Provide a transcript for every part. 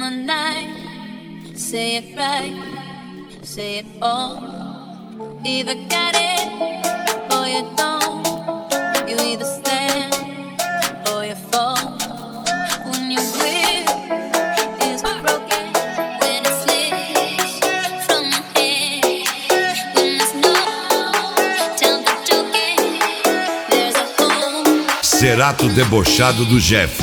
the night. Say it right, say it all. Either get it or you don't. You either stand or you fall. When your will is broken, when it slips from your hand, when there's no time for joking, there's a hole. Cerato debochado do Jeff.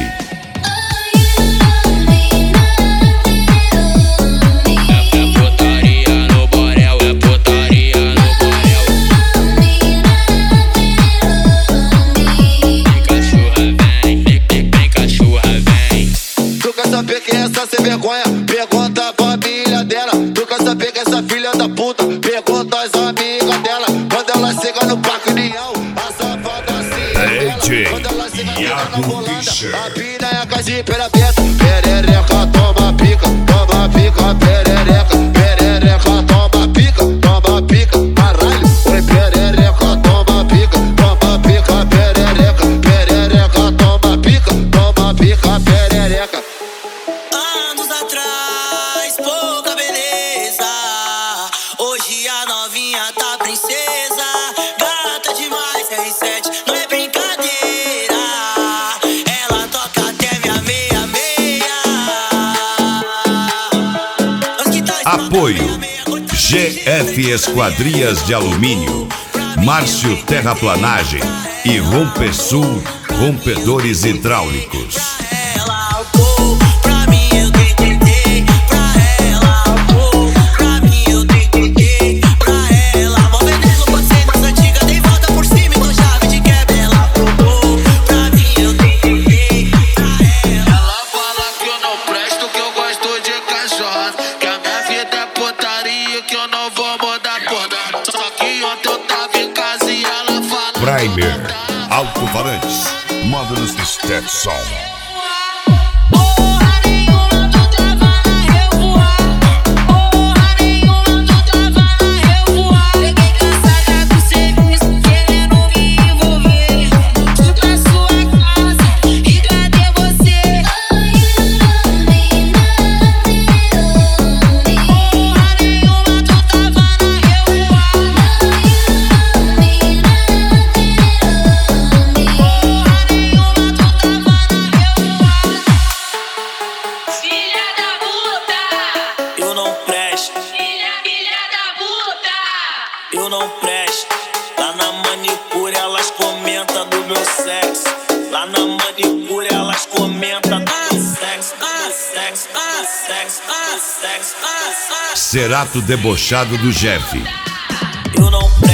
Sem vergonha, pergunta a família dela. Tu quer saber que essa filha da puta? Pergunta as amigas dela. Quando ela chega no Parque União, a safada se quando ela chega na Holanda, a piranha com a jipeira aberta. Perereca, toma pica, perereca. Perereca, toma pica, caralho. Oi, perereca, toma pica, perereca. Perereca, toma pica, perereca. Anos atrás, pouca beleza. Hoje a novinha tá princesa. Gata demais, R7, não é brincadeira. Ela toca até minha meia-meia. Apoio GF Esquadrias de Alumínio, Márcio Terraplanagem e Rompesul Rompedores Hidráulicos. Primer, alto-falantes, módulos de Stetson. Eu não presto. Lá na manicure elas comentam do meu sexo. Lá na manicure elas comentam do meu sexo. Cerato debochado do Jeff. Eu não presto.